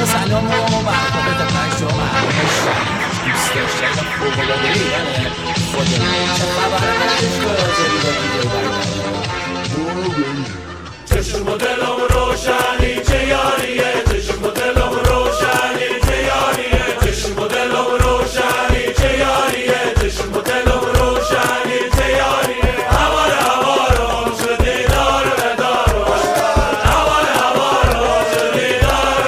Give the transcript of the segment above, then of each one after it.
سلام و برخورد پشم همش دوست داشتن فوق‌العاده ایرانه خدا چه خبره عشق آزادی با دیگه برگردن چشم و دلم روشنی چه یاریه چشم و دلم روشنی چه یاریه چشم و دلم روشنی چه یاریه چشم و دلم روشنی چه یاریه هوار هوارم شدی دار بدارم هوار هوارم شدی دار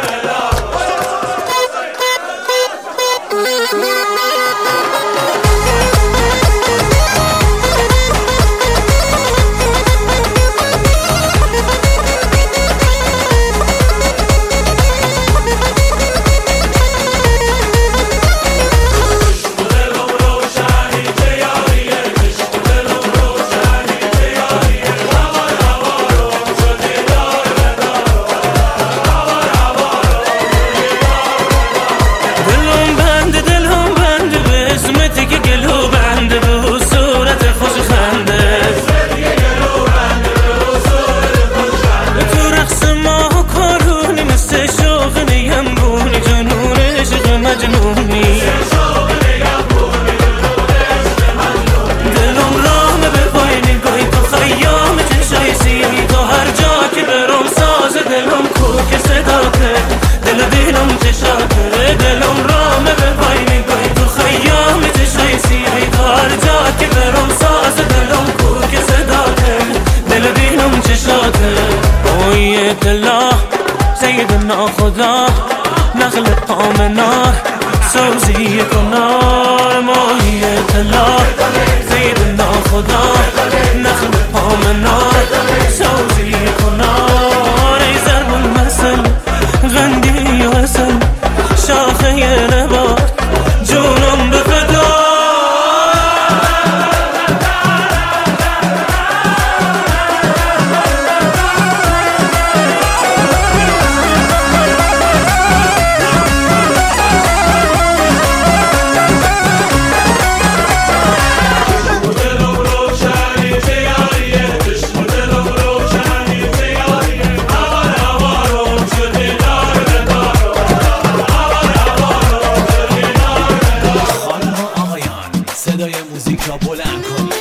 سيدنا خدا نخلق آمنا سوزی کنار ماهیت الله سيدنا خدا نخلق آمنا سوزی کنار ای ضرب المثل غندی و اصل شاخه نبات جونم به فدا صدای موزیک را بلند کنید.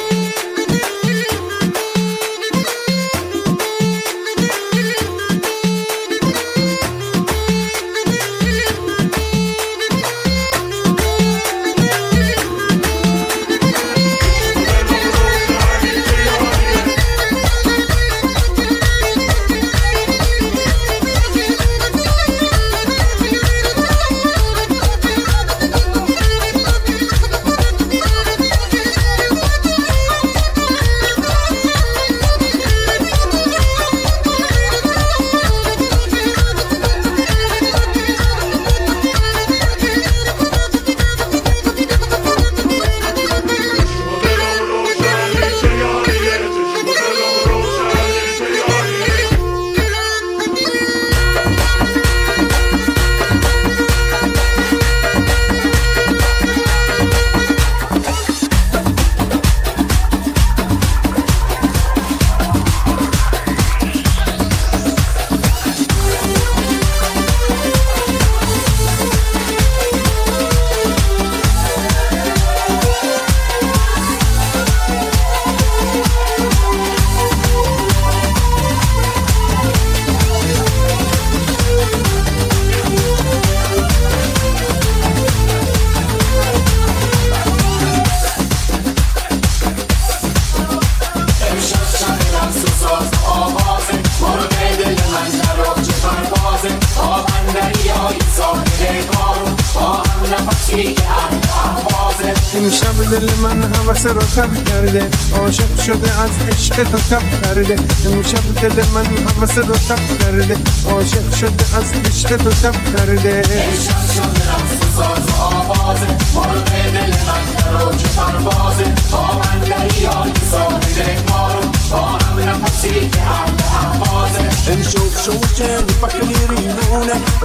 امشب دل من هوس رو کم کرده عاشق شده از عشق تو کم کرده امشب دل من هوس رو کم کرده عاشق شده از عشق تو کم کرده عشق شده رقص ساز و آوازه مرغ دل من در اوج پروازه تا من دریای ساحل کارم با هم نفسی که هم به هم بازه امشب شوچه فکری رینونه امشب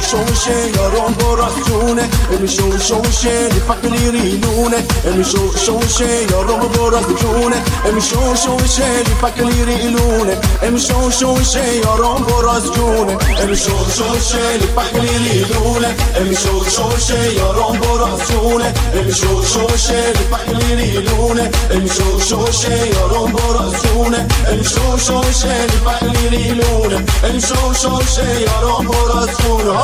شوشه یارم براز جونه امی شوشه لیفقلی ریلونه امی شوشه یارم براز جونه امی شوشه لیفقلی ریلونه امی شوشه یارم براز جونه امی شوشه لیفقلی ریلونه امی شوشه یارم براز جونه امی شوشه لیفقلی ریلونه امی شوشه یارم براز جونه امی شوشه لیفقلی ریلونه امی شوشه یارم براز جونه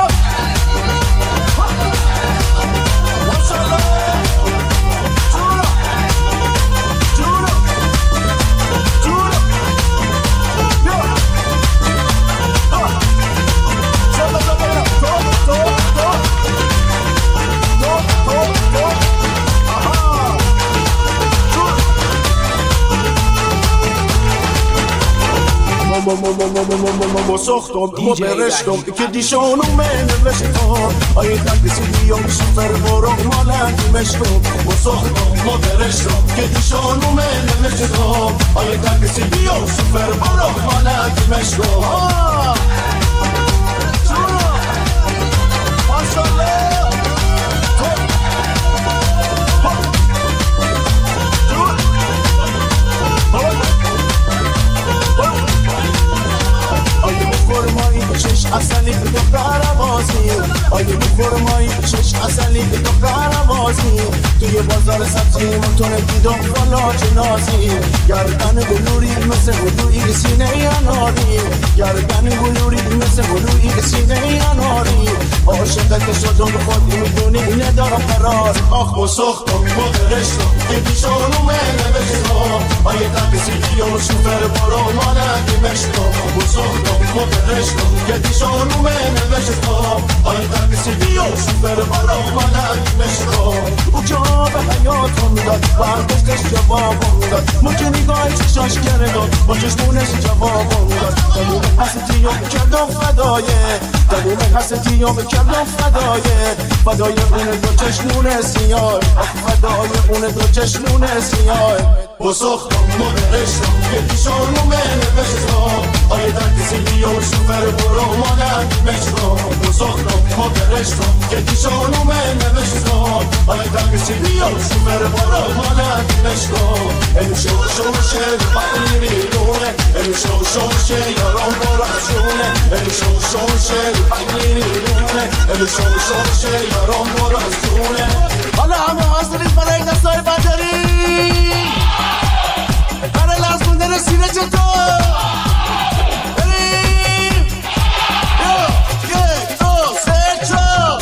ما ساختم ما برشتم که دیشانو من نوشتم آیه تکسی بیام سفر برام مالک مشتم ما ساختم ما برشتم که دیشانو من نوشتم آیه تکسی بیام سفر برام مالک مشتم چش اصلی تو قرمازی آیه می‌فرمایی چش اصلی تو قرمازی توی بازار سبزی متون دیدم والا جنازی گردن بلوری مثل هلوی سینه اناری گردن بلوری مثل هلوی سینه اناری عاشقت شدم خودی میدونی ندارم قرار آخ و سختم مدرشتم که بیشانو من نوشتم آیه تکسی بیام شوفر برا مالکی مشتم و سختم مدرشتم که دیشانو من نوشتم آیه تکسی بیام شوفر برا مالکی مشتم او که به حیاتم داد برداشتش جوابم داد ممکن نگاهی چشاش کرداد با چشمونش جوابم داد دلوم حسدیام کردم فدایه دلوم حسدیام کردم فدای اون دو چشمون سیاه فدای اون دو چشمون سیاه با ساختم مدرشتم که دیشانو من نوشتم آیه تکسی بیام شوفر برا مادر مشتم با ساختم مدرشتم که دیشانو من نوشتم آیه تکسی بیام شوفر برا مادر مشتم امو شوشه بقلی میدونه امو شوشه یارم برا جونه امو شوشه بقلی میدونه امو شوشه یارم برا جونه حالا همه حاضرید برای دستای بدری برای لازموندن سینه چطور بریم یک دو سه چهار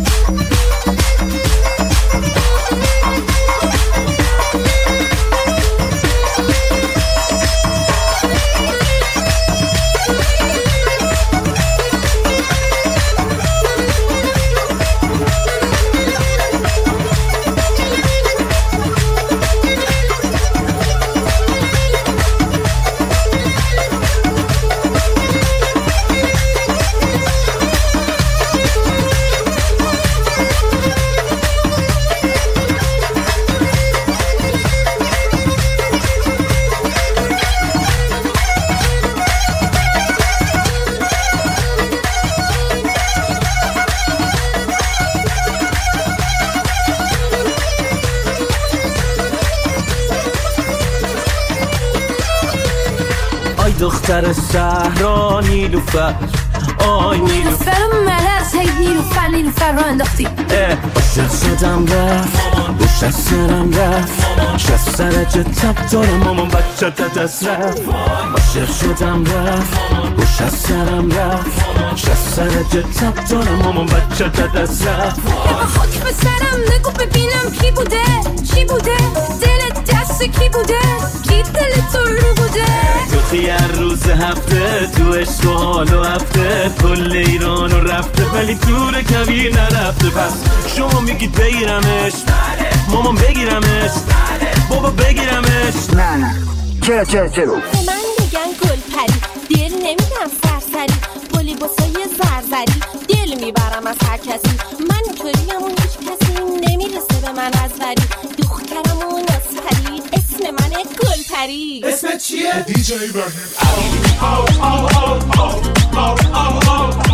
دختر صحرا نیلوفر آی نیلوفر ملرز هی نیلوفر رو انداختی عاشق شدم رفت بوش از سرم رفت شست سرجه تب دارم مامان بچه تا دست رفت عاشق شدم رفت بوش از سرم رفت شست سرجه تب دارم مامان بچه تا دست رفت خاک به سرم نگو ببینم کی بوده دل دست کی بوده کی دل تو رو بوده تو خیار روز هفته تو عشق و حال و هفته کل ایران و رفته ولی دور کبیر نرفته پس شما میگید بگیرمش مامان بگیرمش بابا بگیرمش نه چرا به من بگن گل پری دل نمیدم سرسری با لباسای زرزری دل میبرم از هر کسی من اینطوریم و هیچ کسی نمیرسه به من از وری دخترم و نازپری اسم من گل پری اسمت چیه؟ DJ Ibrahim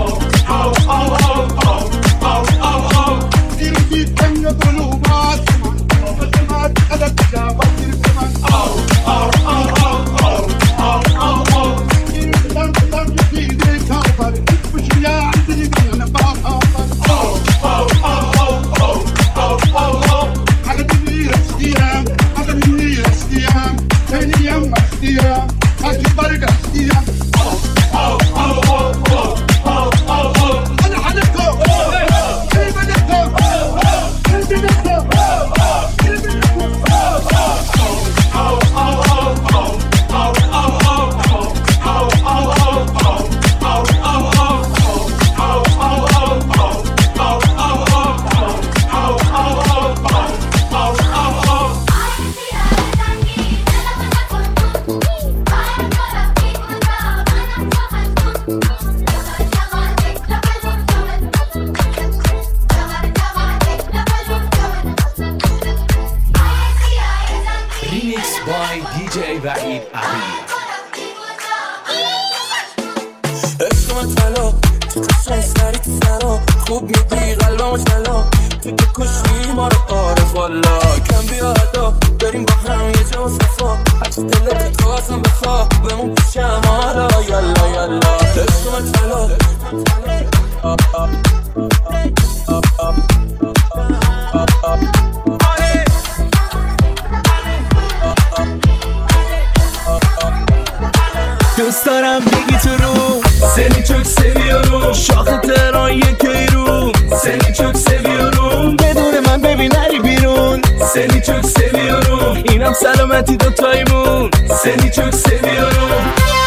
دوست دارم بگی تو رو seni çok seviyorum شاخ تهران یک کیرون seni çok seviyorum بدون من ببین نری بیرون seni çok seviyorum اینم سلامتی دوتایمون seni çok seviyorum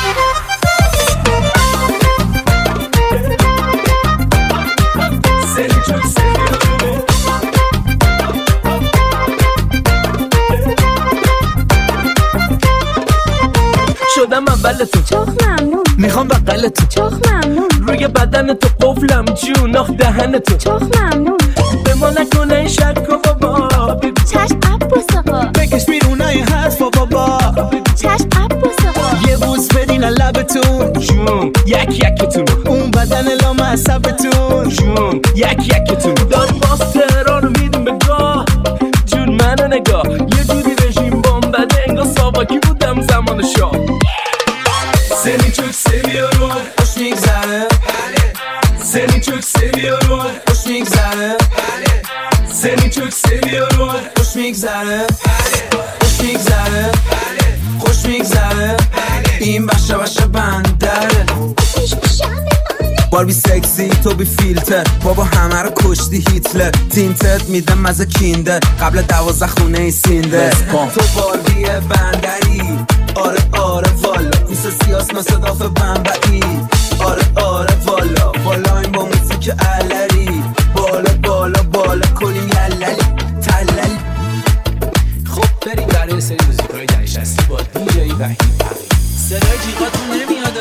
seni çok seviyorum شدم اولتون çok ممنون میخوام بغلتون çok ممنون روی بدن تو قفلم جون آخ دهن تو çok ممنون به ما نکنه این شک و بابا چشم عباس آقا بکش بیرونای حرف و بابا چشم عباس آقا یه بوس بدین لبتون جون یک یکتون اون بدن لام عصبتون جون یک یکتون داری باز تهران رو میدیم به گاه جون منو نگاه یه جوری رژیم بام بده انگار ساواکی بودم زمان شاه seni çok seviyorum hoş میگذره seni çok seviyorum hoş میگذره seni çok seviyorum hoş میگذره hoş میگذره خوش میگذره این بخش بندره باربی سکسی تو بی فیلتر بابا همه رو کشتی هیتلر تینتت میدم مزه کیندر قبل 12 خونه ای سینده تو باربی بندری آره والا میسه سیاس نصداف بمبئی آره والا این با موسیک علری بالا کلیم یللی تللی خب بریم برای سری موزیکای نشستی با دیجی وحید صدای جیغاتون نمیاد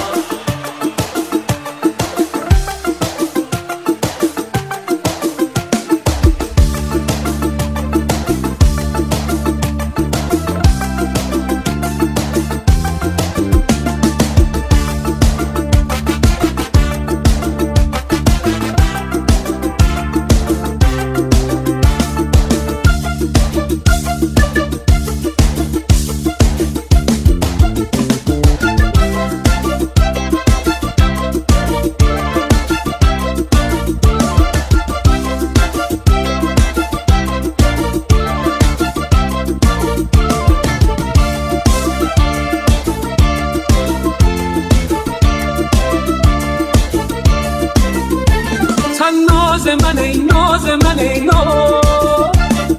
ناز من ای ناز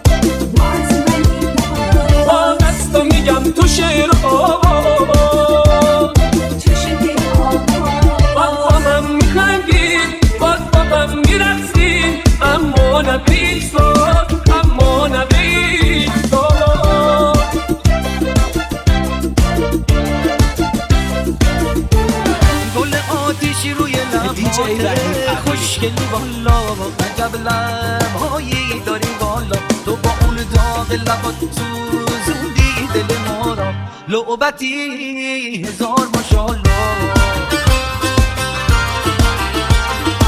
با دستم میگم تو شعر با هم میخندی با هم میرقصی اما نبید ساد اما نبید ساد گل آتیشی روی لباته خوشگلی والا عجب لبهایی داری والا تو با اون داغ لبات تو زودی دل ما را لعبتی هزار ماشالله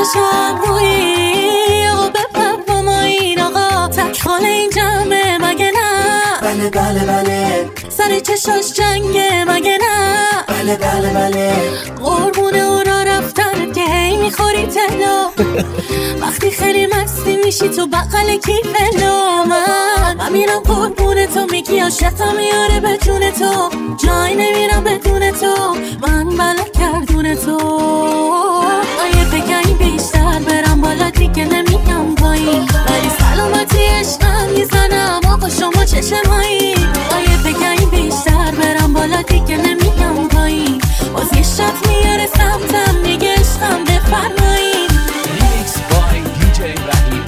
باشم روی آقا بپر با ما این آقا تکخال این جمعه مگه نه؟ بله بله بله سر چشاش جنگه مگه نه؟ بله بله بله قربون اونا رفتن که هی میخوری تلا وقتی خیلی مستی میشی تو بقل کیف لا من میرم قربون تو میگی عاشقم میاره به جون تو جای نمیرم بدون تو من بلا کردون تو آیه بگنی بیشتر برم بالا دیگه نمیگم پایین ولی سلامتی عشقم میزنم آقا شما چشمایی آیه بگنی بیشتر برم بالا دیگه نمیگم پایین باز یه شب میاره سمتم میگه عشقم بفرمایین Remix by DJ وحید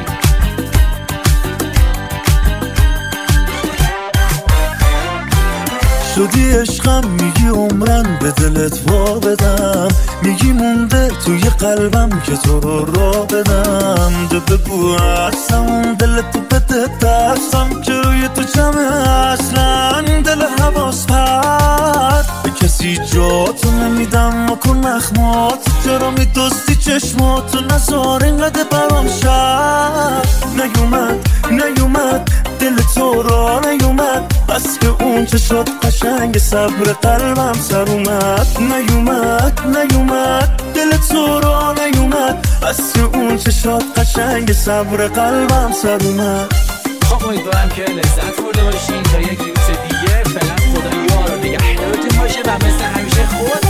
شدی عشقم میگی عمرن به دلت وا بدم میگی مونده توی قلبم که تو رو را بدم ده بگو اصلا دلتو بده دستم که روی تو جمعه اصلا دل حواس پرد به کسی جاتو نمیدم مکن نخمات چرا میدستی چشماتو نزار اینقدر برام شد نیومد دل تو را نیومد بس که اون چه شد قشنگ صبر قلبم سر اومد نیومد دل تو را نیومد بس که اون چه شد قشنگ صبر قلبم سر اومد خب امیدوارم که لذت برده باشین تا یک ریمیکس دیگه فعلا خدا یار و نگهدارتون باشه و مثل همیشه خود